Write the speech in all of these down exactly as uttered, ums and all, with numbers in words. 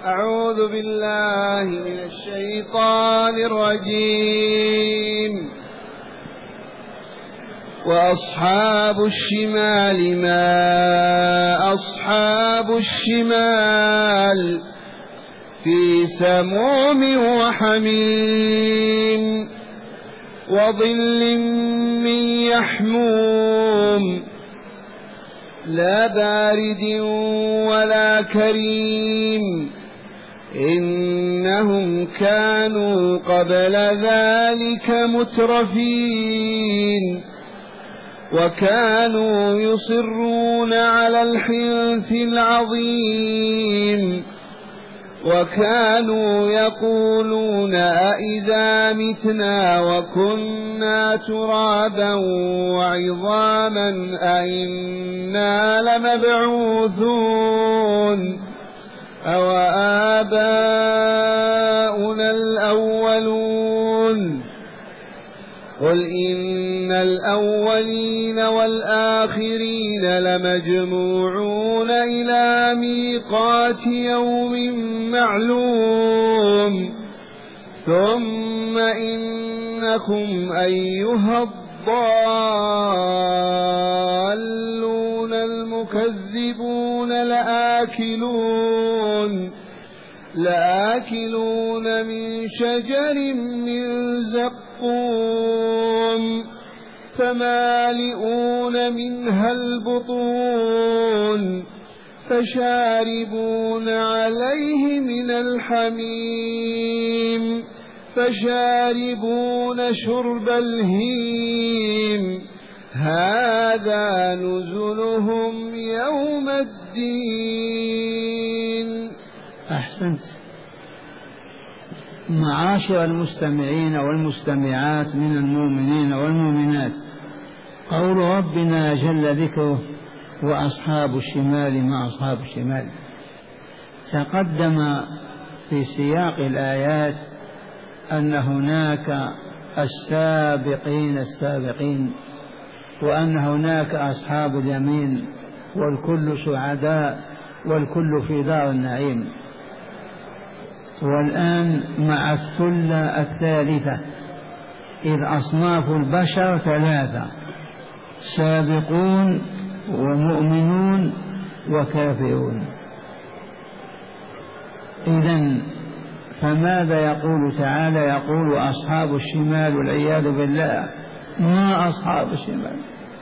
أعوذ بالله من الشيطان الرجيم. وأصحاب الشمال ما أصحاب الشمال في سموم وحميم وظل من يحموم لا بارد ولا كريم إنهم كانوا قبل ذلك مترفين وكانوا يصرون على الحنث العظيم وكانوا يقولون أئذا متنا وكنا ترابا وعظاما أئنا لمبعوثون أو آباؤنا الأولون قل إن الأولين والآخرين لمجموعون إلى ميقات يوم معلوم ثم إنكم أيها الضالون المكذبون لآكلون لآكلون من شجر من زقوم فمالئون منها البطون فشاربون عليه من الحميم فشاربون شرب الهيم هذا نزلهم يوم الدين. أحسنت. معاشر المستمعين والمستمعات من المؤمنين والمؤمنات، قول ربنا جل ذكره وأصحاب الشمال ما أصحاب الشمال تقدم في سياق الآيات أن هناك السابقين السابقين وأن هناك أصحاب اليمين والكل سعداء والكل في دار النعيم. والآن مع الثلة الثالثة، إذ أصناف البشر ثلاثة: سابقون ومؤمنون وكافرون. إذن فماذا يقول تعالى؟ يقول أصحاب الشمال والعياذ بالله. ما أصحاب الشمال؟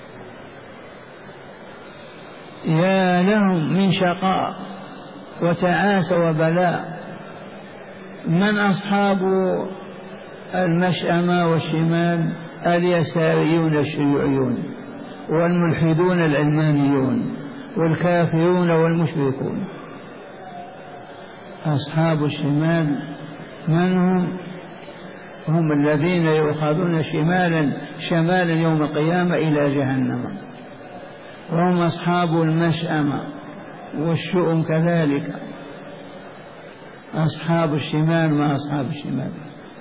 يا لهم من شقاء وتعاسة وبلاء. من أصحاب المشأمة والشمال؟ اليساريون الشيوعيون والملحدون العلمانيون والكافرون والمشركون. أصحاب الشمال من هم؟ هم الذين يؤخذون شمالا شمالا يوم القيامة إلى جهنم. وهم أصحاب المشأمة والشؤم كذلك. أصحاب الشمال ما أصحاب الشمال.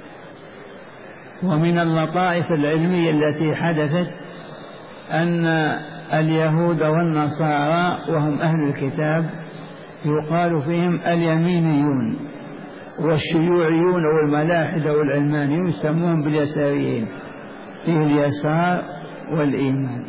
ومن اللطائف العلمية التي حدثت أن اليهود والنصارى وهم أهل الكتاب يقال فيهم اليمينيون، والشيوعيون والملاحدة والعلمانيون يسموهم باليساريين، فيه اليسار والإيمان.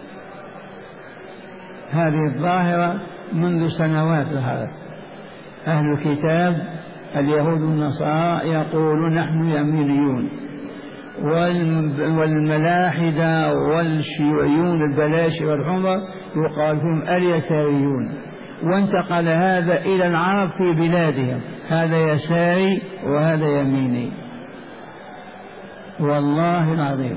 هذه الظاهرة منذ سنوات ظهرت. أهل الكتاب اليهود والنصارى يقولون نحن يمينيون، والملاحدة والشيوعيون البلاشي والحمر يقال فيهم اليساريون. وانتقل هذا إلى العرب في بلادهم، هذا يساري وهذا يميني. والله العظيم.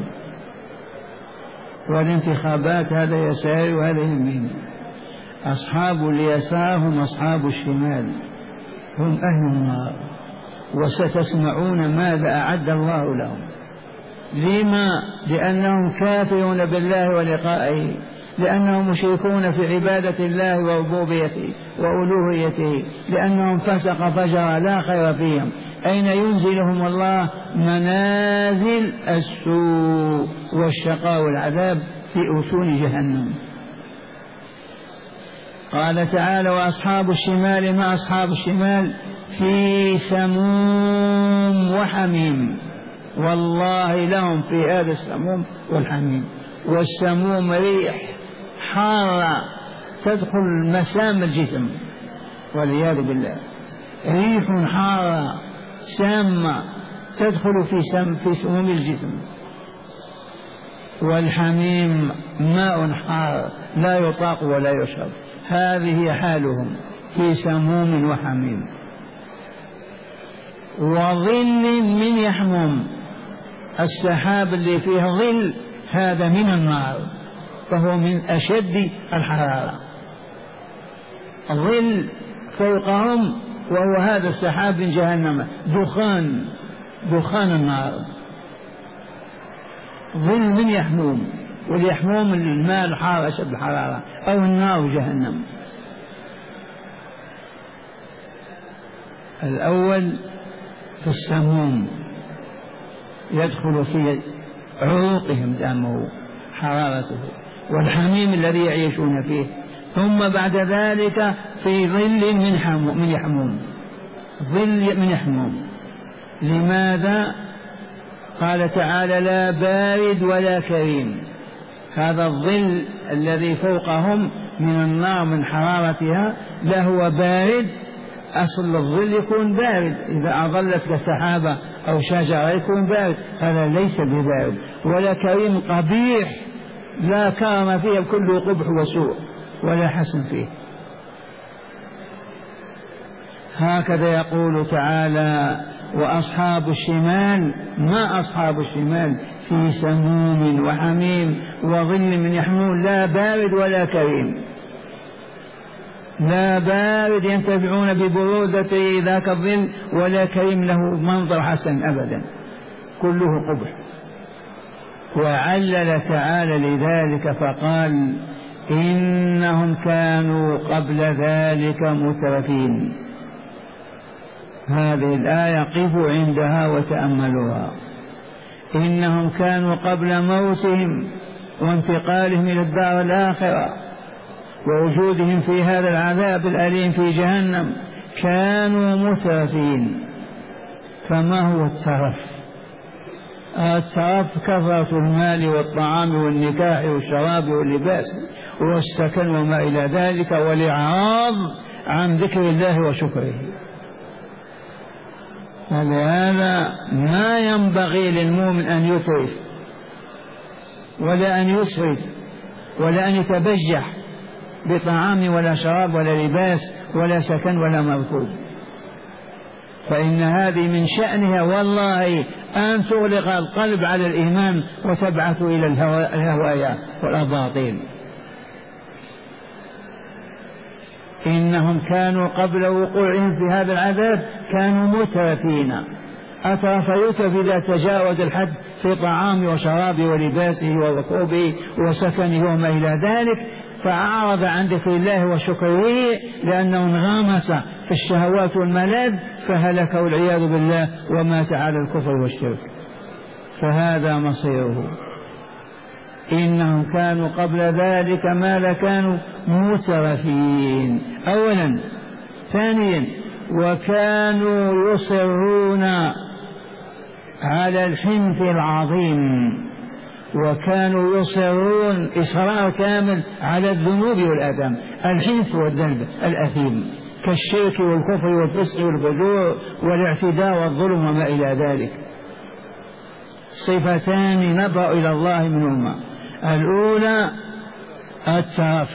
والانتخابات هذا يساري وهذا يميني. أصحاب اليسار هم أصحاب الشمال، هم أهل النار، وستسمعون ماذا أعد الله لهم. لما؟ لأنهم كافرون بالله ولقائه، لأنهم مشركون في عبادة الله وربوبيته وألوهيته، لأنهم فسق فجر لا خير فيهم. أين ينزلهم الله؟ منازل السوء والشقاء والعذاب في أسون جهنم. قال تعالى وأصحاب الشمال ما أصحاب الشمال في سموم وحميم، والله لهم في هذا السموم والحميم. والسموم ريح حارة تدخل مسام الجسم والعياذ بالله، ريح حارة سامة تدخل في سم في سموم الجسم. والحميم ماء حار لا يطاق ولا يشرب. هذه حالهم في سموم وحميم. وظل من يحموم، السحاب اللي فيه ظل هذا من النار فهو من أشد الحرارة. ظل فوقهم وهو هذا السحاب من جهنم، دخان دخان النار. ظل من يحموم، واليحموم الماء الحار أشد الحرارة، أو النار جهنم. الأول في السموم يدخل في عروقهم دمه حرارته، والحميم الذي يعيشون فيه. ثم بعد ذلك في ظل من حموم من يحموم، ظل من يحموم. لماذا؟ قال تعالى لا بارد ولا كريم. هذا الظل الذي فوقهم من النار من حرارتها لا هو بارد، أصل الظل يكون بارد، إذا أظلت كسحابة أو شجرة يكون بارد، هذا ليس ببارد. ولا كريم قبيح لا كرم فيه، كله قبح وسوء ولا حسن فيه. هكذا يقول تعالى وأصحاب الشمال، ما أصحاب الشمال؟ في سموم وحميم وظل من يحموم، لا بارد ولا كريم. لا بارد ينتفعون ببرودته ذاك الظل، ولا كريم له منظر حسن أبدا، كله قبح. وعلل تعالى لذلك فقال إنهم كانوا قبل ذلك مترفين. هذه الآية قفوا عندها وتأملوها. إنهم كانوا قبل موتهم وانتقالهم إلى الدار الآخرة ووجودهم في هذا العذاب الأليم في جهنم كانوا مترفين. فما هو الترف؟ الترف كثرة المال والطعام والنكاح والشراب واللباس والسكن وما إلى ذلك، والإعراض عن ذكر الله وشكره. ولهذا ما ينبغي للمؤمن أن يترف ولا أن يسرف ولا أن يتبجح بطعام ولا شراب ولا لباس ولا سكن ولا مركوب، فإن هذه من شأنها والله أن تغلق القلب على الإيمان وتبعث إلى الهوايا والأباطيل. إنهم كانوا قبل وقوعهم في هذا العذاب كانوا مترفين. أترف يترف إذا تجاوز الحد في طعامه وشرابه ولباسه وركوبه وسكنه وما إلى ذلك، فأعرض عن ذكر الله وشكره لأنه انغمس في الشهوات والملاذ فهلك والعياذ بالله ومات على الكفر والشرك. فهذا مصيره. إنهم كانوا قبل ذلك ما كانوا مترفين أولا. ثانيا وكانوا يصرون على الحنث العظيم، وكانوا يصرون إصرار كامل على الذنوب والآثام. الحنث والذنب الأثيم كالشرك والكفر والفسق والفجور والاعتداء والظلم وما إلى ذلك. صفتان نبرأ إلى الله منهما. الأولى الترف،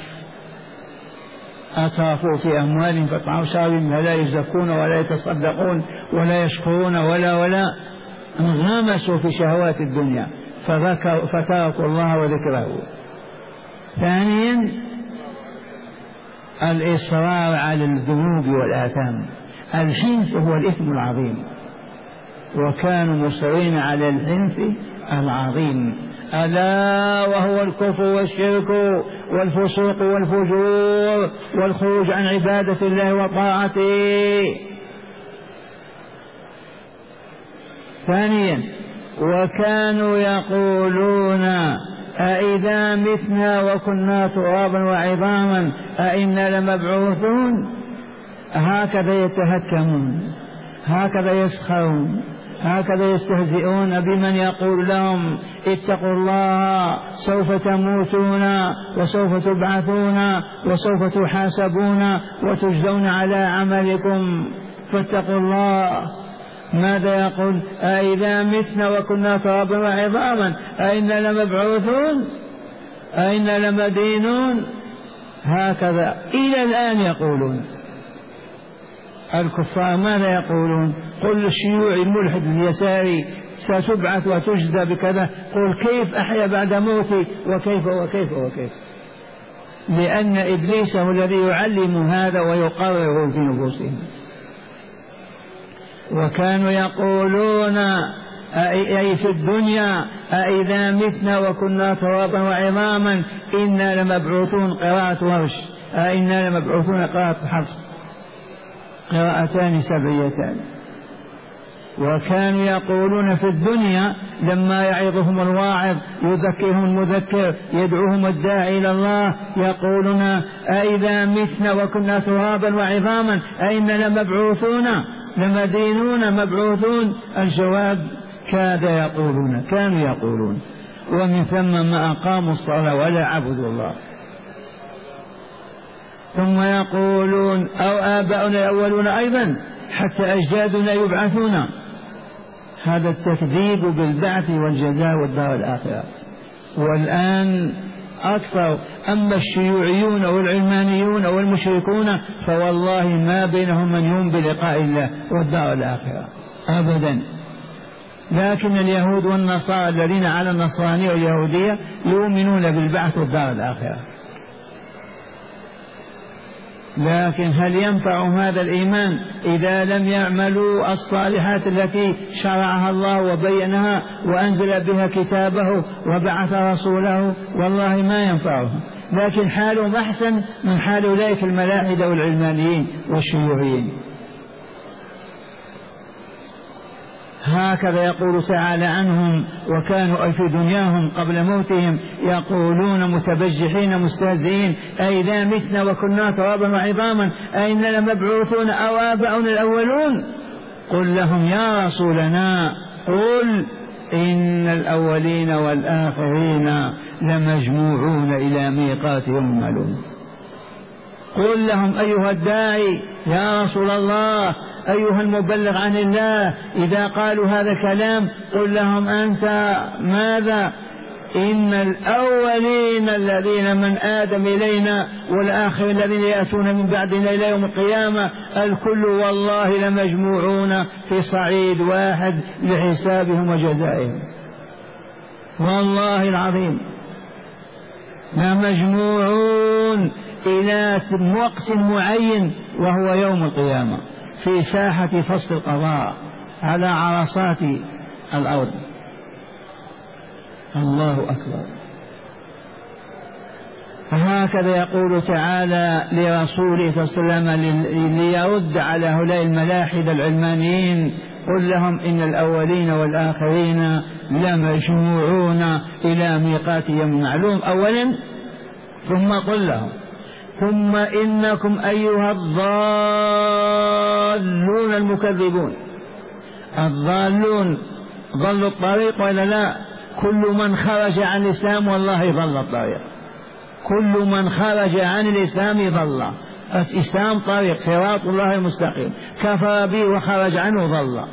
أترفوا في أموالهم فاطعموا شرابهم فلا يزكون ولا يتصدقون ولا يشكرون ولا ولا انغمسوا في شهوات الدنيا فتركوا الله وذكره. ثانيا الإصرار على الذنوب والآثام. الحنث هو الإثم العظيم، وكانوا مصرين على الحنث العظيم، ألا وهو الكفر والشرك والفسوق والفجور والخروج عن عبادة الله وطاعته. ثانيا وكانوا يقولون أئذا متنا وكنا ترابا وعظاما أئنا لمبعوثون. هكذا يتهكمون، هكذا يسخرون، هكذا يستهزئون بمن يقول لهم اتقوا الله سوف تموتون وسوف تبعثون وسوف تحاسبون وتجزون على عملكم فاتقوا الله. ماذا يقول؟ أئذا متنا وكنا ترابا وعظاما أئنا لمبعوثون أئنا لمدينون. هكذا إلى الآن يقولون الكفار. ماذا يقولون؟ قل الشيوعي الملحد اليساري ستبعث وتجزى بكذا، قل كيف أحيا بعد موتي وكيف وكيف وكيف، لأن إبليس هو الذي يعلم هذا ويقرر في نفوسهم. وكانوا يقولون أي في الدنيا أئذا متنا وكنا ترابا وعظاما إنا لمبعوثون، قراءة ورش، أئنا لمبعوثون قراءة حفص، قراءتان سبعيتان. وكانوا يقولون في الدنيا لما يعظهم الواعظ يذكرهم المذكر يدعوهم الداعي إلى الله يقولون أئذا متنا وكنا ترابا وعظاما أئنا لمبعوثون لمدينون مبعوثون. الجواب كاد يقولون كانوا يقولون، ومن ثم ما أقاموا الصلاة ولا عبدوا الله. ثم يقولون أو آباؤنا الأولون أيضا حتى أجدادنا يبعثون. هذا التكذيب بالبعث والجزاء والدار الآخرة. والآن أكثر. أما الشيوعيون والعلمانيون والمشركون فوالله ما بينهم من يوم بلقاء الله والدار الآخرة أبدا. لكن اليهود والنصارى الذين على النصرانية واليهودية يؤمنون بالبعث والدار الآخرة. لكن هل ينفع هذا الإيمان إذا لم يعملوا الصالحات التي شرعها الله وبينها وأنزل بها كتابه وبعث رسوله؟ والله ما ينفعهم. لكن حالهم أحسن من حال أولئك الملاحدة والعلمانيين والشيوعيين. هكذا يقول تعالى عنهم وكانوا في دنياهم قبل موتهم يقولون متبجحين مستهزئين أئذا متنا وكنا ترابا وعظاما أئنا لمبعوثون أو آباؤنا الأولون. قل لهم يا رسولنا قل إن الأولين والآخرين لمجموعون إلى ميقات يوم معلوم. قل لهم أيها الداعي يا رسول الله أيها المبلغ عن الله إذا قالوا هذا الكلام قل لهم أنت ماذا؟ إن الأولين الذين من آدم إلينا والآخرين الذين يأتون من بعدنا إلى يوم القيامة الكل والله لمجموعون في صعيد واحد لحسابهم وجزائهم. والله العظيم لمجموعون إلى وقت معين وهو يوم القيامة في ساحة فصل القضاء على عرصات الأرض. الله أكبر. فهكذا يقول تعالى لرسوله صلى الله عليه وسلم ليرد على هؤلاء الملاحدة العلمانيين قل لهم إن الأولين والآخرين لمجموعون إلى ميقات يوم معلوم أولا، ثم قل لهم ثم إنكم أيها الضالون المكذبون. الضالون ضلوا الطريق ولا لا؟ كل من خرج عن الإسلام والله ضل الطريق. كل من خرج عن الإسلام ضل. الإسلام طريق صراط الله المستقيم، كفر به وخرج عنه ضل.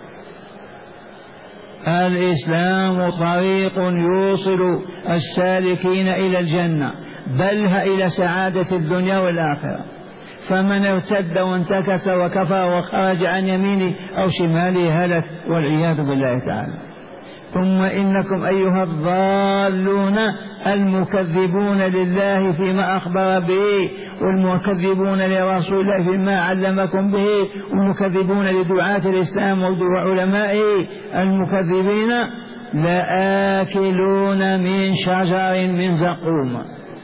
الإسلام طريق يوصل السالكين إلى الجنة بل إلى سعادة الدنيا والآخرة. فمن ارتد وانتكس وكفر وخرج عن يمينه أو شماله هلك والعياذ بالله تعالى. ثم إنكم أيها الضالون المكذبون لله فيما أخبر به والمكذبون لرسول الله فيما علمكم به والمكذبون لدعاة الإسلام وعلمائه المكذبين لآكلون من شجر من زقوم.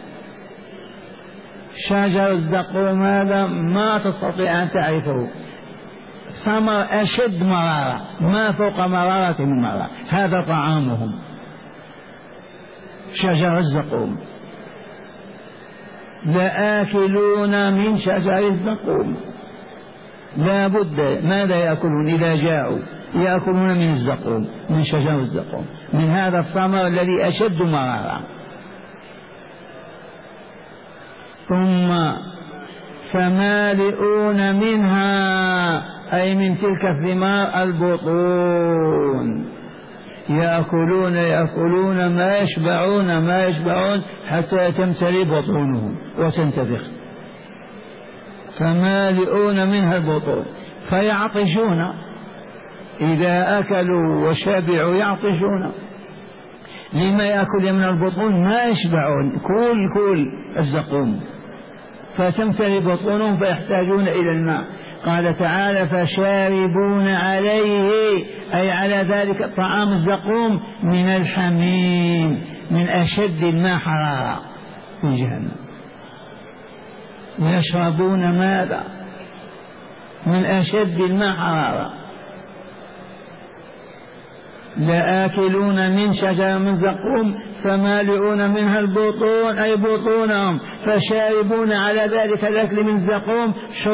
شجر الزقوم هذا ما تستطيع أن تعرفه، ثمر أشد مرارة ما فوق مرارة المرارة، هذا طعامهم شجر الزقوم. لآكلون من شجر الزقوم لا بد. ماذا يأكلون إذا جاءوا؟ يأكلون من الزقوم، من شجر الزقوم، من هذا الثمر الذي أشد مرارا. ثم فمالئون منها، أي من تلك الثمار البطون، يأكلون يأكلون ما يشبعون ما يشبعون حتى تمتلئ بطونهم وتنتفخ. فمالئون منها البطون فيعطشون، إذا أكلوا وشبعوا يعطشون. لما يأكل من البطون؟ ما يشبعون، كل كل الزقوم، فتمتلئ بطونهم فيحتاجون إلى الماء. قال تعالى فشاربون عليه، أي على ذلك الطعام الزقوم، من الحميم، من أشد الماء حرارة في جهنم. يشربون ماذا؟ من أشد الماء حرارة. لآكلون من شجر من زقوم فمالئون منها البطون، أي بطونهم، فشاربون على ذلك الأكل من زقوم،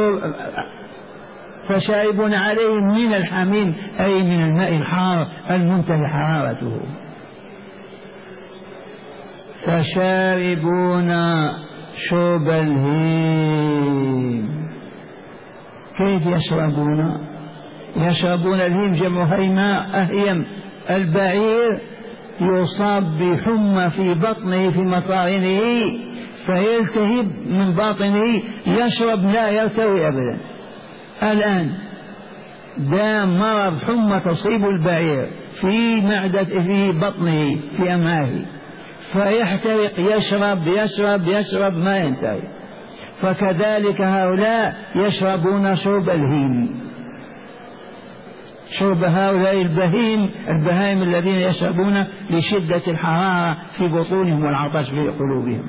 فشاربون عليه من الحميم، أي من الماء الحار المنتهي حرارته. فشاربون شرب الهيم. كيف يشربون؟ يشربون الهيم جمع هيماء، أهيم. البعير يصاب بحمى في بطنه في مصارنه فيلتهب من باطنه، يشرب لا يرتوي أبدا. الآن دام مرض حمى تصيب البعير في معدة في بطنه في أمعائه فيحترق، يشرب يشرب يشرب ما ينتهي. فكذلك هؤلاء يشربون شرب الهيم، شرب هؤلاء البهيم البهائم الذين يشربون لشدة الحرارة في بطونهم والعطش في قلوبهم.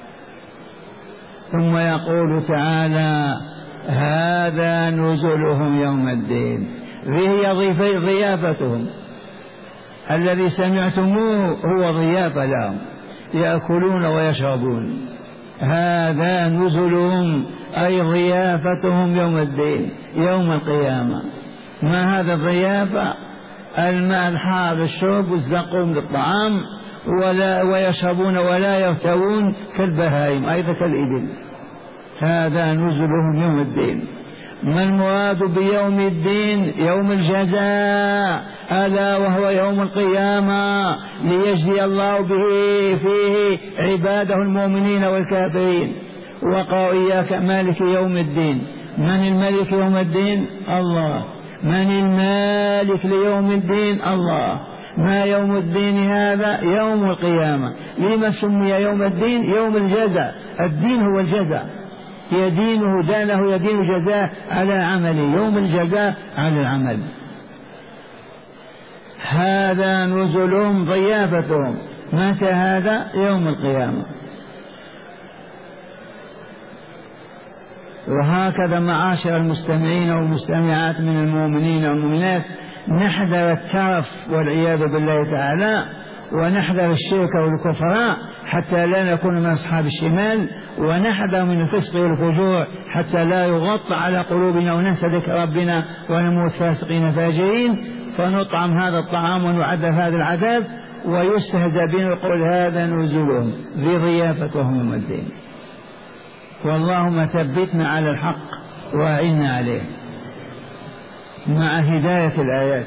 ثم يقول تعالى هذا نزلهم يوم الدين، هي ضيافتهم، الذي سمعتموه هو ضيافة لهم، يأكلون ويشربون. هذا نزلهم أي ضيافتهم يوم الدين، يوم القيامة. ما هذا الضيافة؟ الماء الحار للشرب والزقوم للطعام، ولا ويشربون ولا يرتوون كالبهائم أيضا كالإبل. هذا نزلهم يوم الدين. ما المراد بيوم الدين؟ يوم الجزاء، ألا وهو يوم القيامة، ليجزي الله به فيه عباده المؤمنين والكافرين. وقالوا إياك مالك يوم الدين. من الملك يوم الدين؟ الله. من المالك ليوم الدين؟ الله. ما يوم الدين هذا؟ يوم القيامة. لما سمي يوم الدين؟ يوم الجزاء. الدين هو الجزاء، يدينه دانه يدين جزاء على عمله، يوم الجزاء على العمل. هذا نزلهم ضيافتهم. متى هذا؟ يوم القيامة. وهكذا معاشر المستمعين والمستمعات من المؤمنين والمؤمنات نحذر الترف والعياذ بالله تعالى، ونحذر الشرك والكفر حتى لا نكون من أصحاب الشمال، ونحذر من الفسق والفجور حتى لا يغطى على قلوبنا وننسى ذكر ربنا ونموت فاسقين فاجرين، فنطعم هذا الطعام ونعذب هذا العذاب ويستهزأ بنا ويقول هذا نزلهم بضيافتهم يوم الدين. واللهم ثبتنا على الحق وأعنا عليه مع هداية الآيات.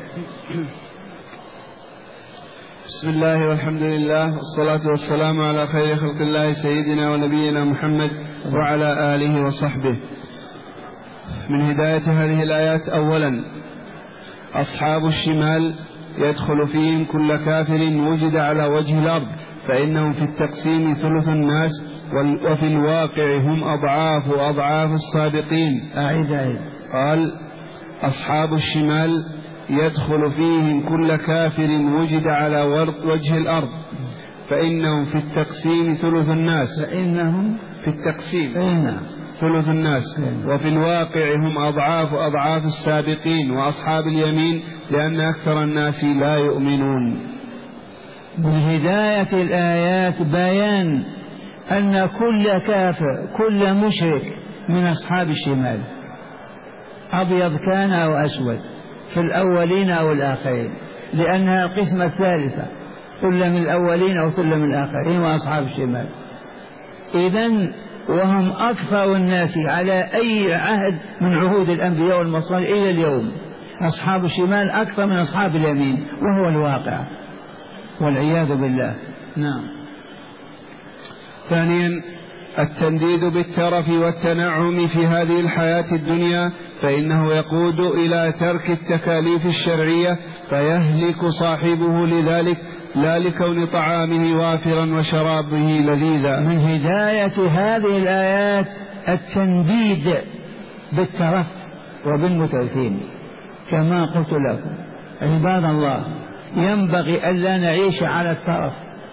بسم الله والحمد لله والصلاة والسلام على خير خلق الله سيدنا ونبينا محمد وعلى آله وصحبه. من هداية هذه الآيات: أولا أصحاب الشمال يدخل فيهم كل كافر وجد على وجه الأرض، فإنهم في التقسيم ثلث الناس، وفي الواقع هم أضعاف أضعاف السابقين. أعيد أعيد. قال: أصحاب الشمال يدخل فيهم كل كافر وجد على وجه الأرض، فإنهم في التقسيم ثلث الناس. فإنهم في التقسيم فإنهم ثلث الناس، وفي الواقع هم أضعاف أضعاف السابقين وأصحاب اليمين، لأن أكثر الناس لا يؤمنون. من هداية الآيات بيان أن كل كافر كل مشرك من أصحاب الشمال، أبيض كان أو أسود، في الأولين أو الآخرين، لأنها القسمة الثالثة، ثلة من الأولين أو ثلة من الآخرين وأصحاب الشمال. إذن وهم أكثر الناس على أي عهد من عهود الأنبياء والمرسلين إلى اليوم. أصحاب الشمال أكثر من أصحاب اليمين، وهو الواقع والعياذ بالله. نعم. ثانيا التنديد بالترف والتنعم في هذه الحياة الدنيا، فإنه يقود إلى ترك التكاليف الشرعية فيهلك صاحبه لذلك، لا لكون طعامه وافرا وشرابه لذيذا. من هداية هذه الآيات التنديد بالترف وبالمترفين، كما قلت لكم عباد الله ينبغي ألا نعيش على الترف،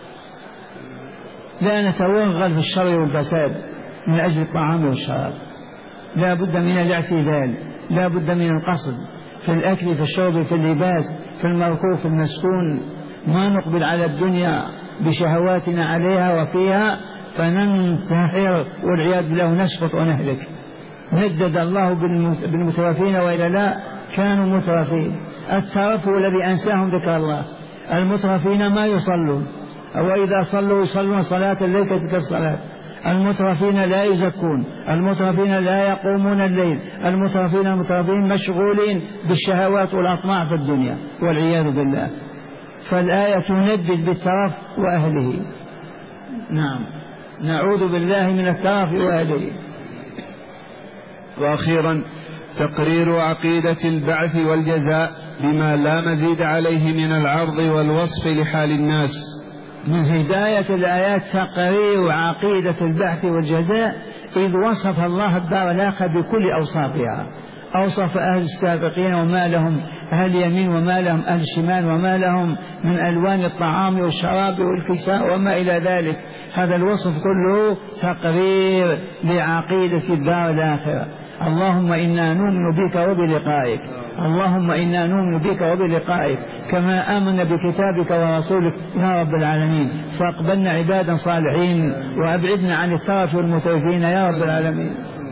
لا نتوغل في الشر والفساد من أجل الطعام والشراب، لا بد من الاعتدال، لا بد من القصد في الأكل في الشرب في اللباس في المركوب في المسكون. ما نقبل على الدنيا بشهواتنا عليها وفيها فننتحر والعياذ بالله نسقط ونهلك. ندد الله بالمترفين وإلا لا كانوا مترفين. الترف هو الذي أنساهم ذكر الله. المترفين ما يصلون، وإذا صلوا يصلون صلاة الليل كتلك الصلاة. المترفين لا يزكون، المترفين لا يقومون الليل، المترفين المترفين مشغولين بالشهوات والأطماع في الدنيا والعياذ بالله. فالآية تندد بالترف وأهله. نعم، نعوذ بالله من الترف وأهله. وأخيرا تقرير عقيدة البعث والجزاء بما لا مزيد عليه من العرض والوصف لحال الناس. من هداية الآيات تقرير عقيدة البعث والجزاء، إذ وصف الله الدار الآخرة بكل أوصافها. أوصف أهل السابقين وما لهم أهل اليمين وما لهم أهل الشمال وما لهم من ألوان الطعام والشراب والكساء وما إلى ذلك. هذا الوصف كله تقرير لعقيدة الدار الآخرة. اللهم إنا نؤمن بك وبلقائك، اللهم إنا نؤمن بك وبلقائك كما آمن بكتابك ورسولك يا رب العالمين. فاقبلنا عبادا صالحين وأبعدنا عن الترف والمترفين يا رب العالمين.